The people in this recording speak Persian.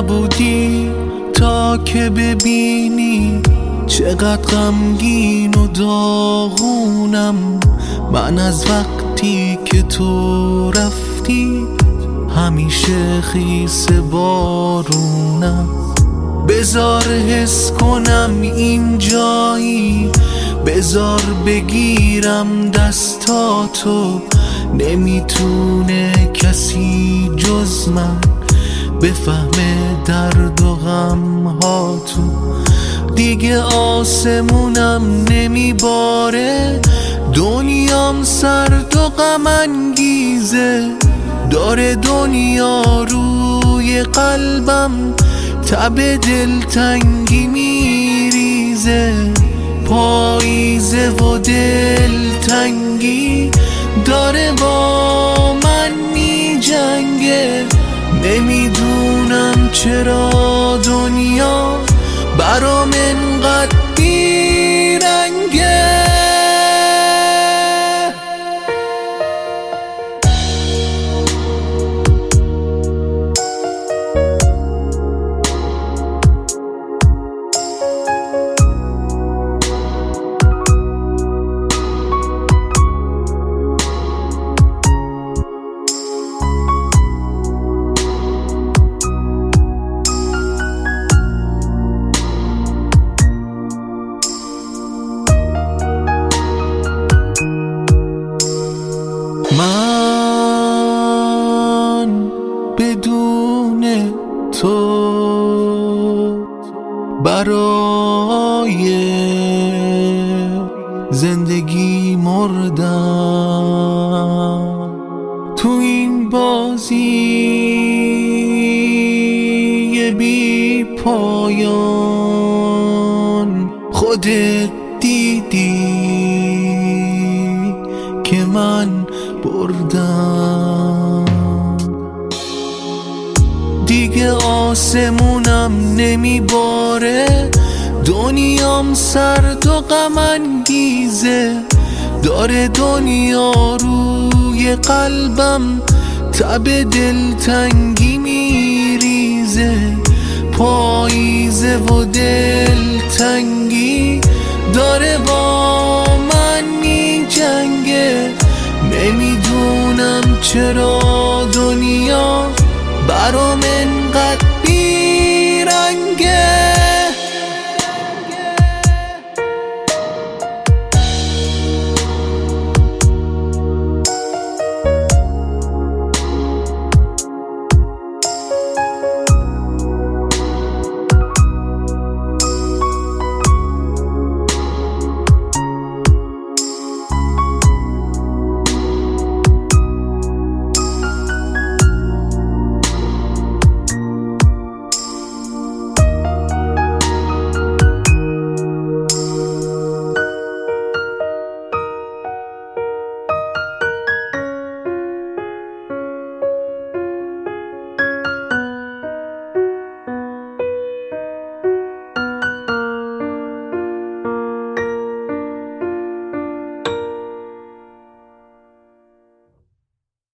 نبودی تا که ببینی چقدر غمگین و داغونم. من از وقتی که تو رفتی همیشه خیس بارونم. بذار حس کنم این جایی، بذار بگیرم دستاتو. نمیتونه کسی جز من بفهمه درد و غم ها تو. دیگه آسمونم نمیباره، دنیام سرد و غم انگیزه. داره دنیا روی قلبم تب دلتنگی میریزه. پاییزه و دلتنگی داره با من میجنگه. نمیدونم چرا دنیا برام انقدر بیرنگه. من بدون تو برای زندگی مردم. تو این بازی بی پایان خودت دیدی که من بردم. دیگه آسمونم نمیباره، دنیام سرد و غم انگیزه. داره دنیا روی قلبم تب دلتنگی میریزه. پاییزه و دلتنگی داره با من میجنگه. نمیدونم چرا دنیا برام